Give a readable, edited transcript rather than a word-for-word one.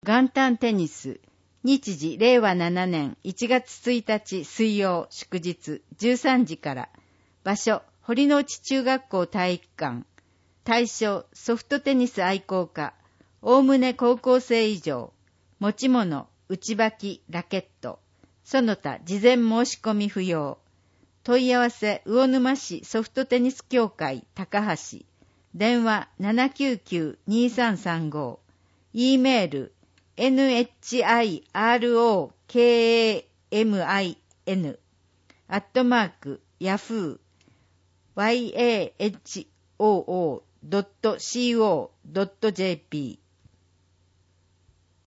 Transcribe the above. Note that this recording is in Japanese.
元旦テニス、日時令和7年1月1日水曜祝日13時から、場所、堀之内中学校体育館、対象、ソフトテニス愛好家、おおむね高校生以上、持ち物、内履き、ラケット、その他事前申し込み不要。問い合わせ、魚沼市ソフトテニス協会高橋、電話 799-2335、E メール、NHIROKAMIN@yahoo.co.jp